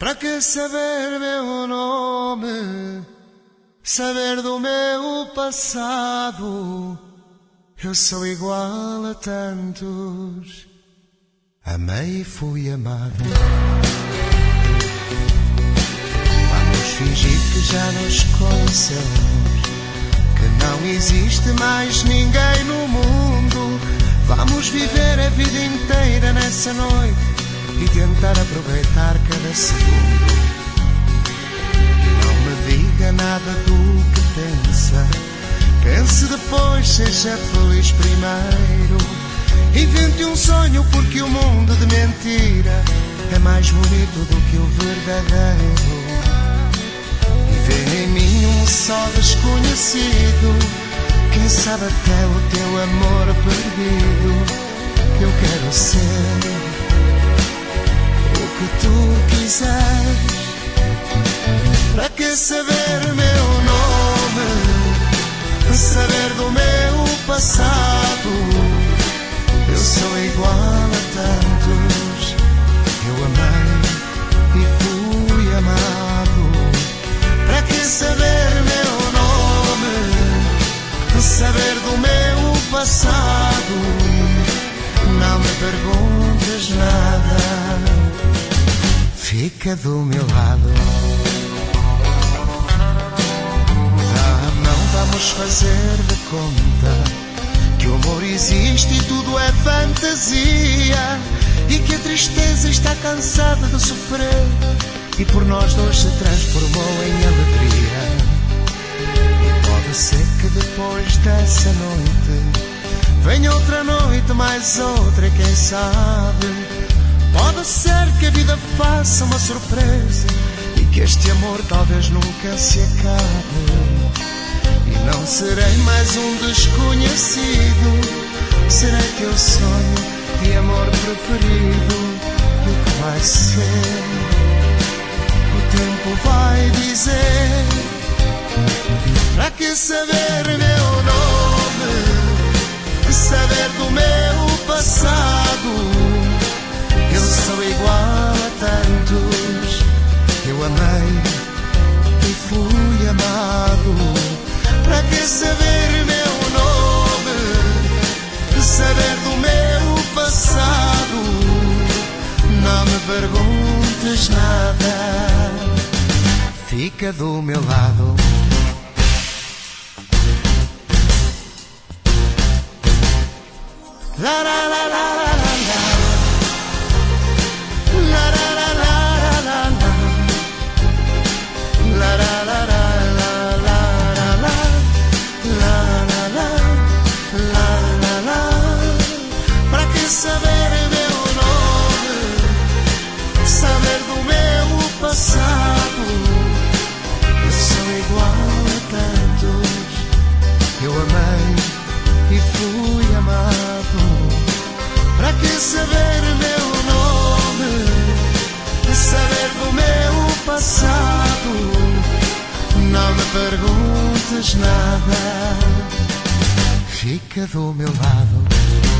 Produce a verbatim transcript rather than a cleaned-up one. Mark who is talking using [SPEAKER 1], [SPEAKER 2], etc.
[SPEAKER 1] Para que saber meu nome, saber do meu passado? Eu sou igual a tantos, amei e fui amado. Vamos fingir que já nos conhecemos, que não existe mais ninguém no mundo. Vamos viver a vida inteira nessa noite e tentar aproveitar cada segundo. Não me diga nada do que pensa, pense depois, seja feliz primeiro. Invente um sonho, porque o mundo de mentira é mais bonito do que o verdadeiro. E vê em mim um só desconhecido, quem sabe até o teu amor perdido. Eu quero ser o que tu quiseres. Para que saber meu nome, saber do meu passado? Eu sou igual a tantos, eu amei e fui amado. Para que saber meu nome, saber do meu passado? Não me perguntes nada, fica do meu lado. Vamos fazer de conta que o amor existe e tudo é fantasia, e que a tristeza está cansada de sofrer e por nós dois se transformou em alegria. E pode ser que depois dessa noite venha outra noite, mais outra, quem sabe. Pode ser que a vida faça uma surpresa e que este amor talvez nunca se acabe. Não serei mais um desconhecido, serei teu sonho de amor preferido. E o que vai ser, o tempo vai dizer. Para que saber meu nome, saber do meu passado? Eu sou igual a tantos, eu amei e fui amado. Para que saber meu nome, saber do meu passado? Não me perguntes nada, fica do meu lado. La la la la la la, la la la la la la, la la la la. Saber meu nome, saber do meu passado? Eu sou igual a tantos, eu amei e fui amado. Para que saber meu nome, saber do meu passado? Não me perguntes nada, fica do meu lado.